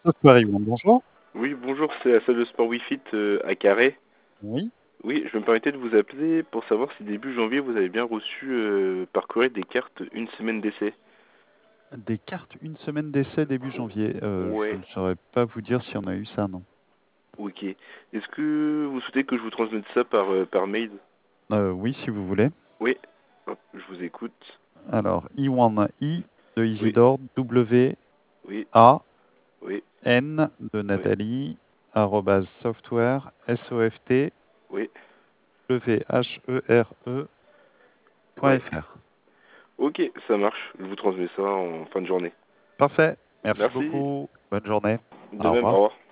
Paris-Monde, bonjour. Oui, bonjour, c'est la salle de sport Wi-Fit à Carré. Oui, Oui, je me permettais de vous appeler pour savoir si début janvier vous avez bien reçu par courrier des cartes une semaine d'essai. des cartes une semaine d'essai début janvier. Je Ouais, ne saurais pas vous dire si on a eu ça, non. ok. Est-ce que vous souhaitez que je vous transmette ça par mail? Oui, si vous voulez. Oui, hop, je vous écoute. Alors, I1, I de Oui, Isidore, W, oui, A, oui, N de oui, Nathalie, arrobase software, S-O-F-T, oui, ouais. W-H-E-R-E.fr. Ok, ça marche. Je vous transmets ça en fin de journée. Parfait. Merci Merci. beaucoup. Bonne journée. De Au même, au revoir. revoir.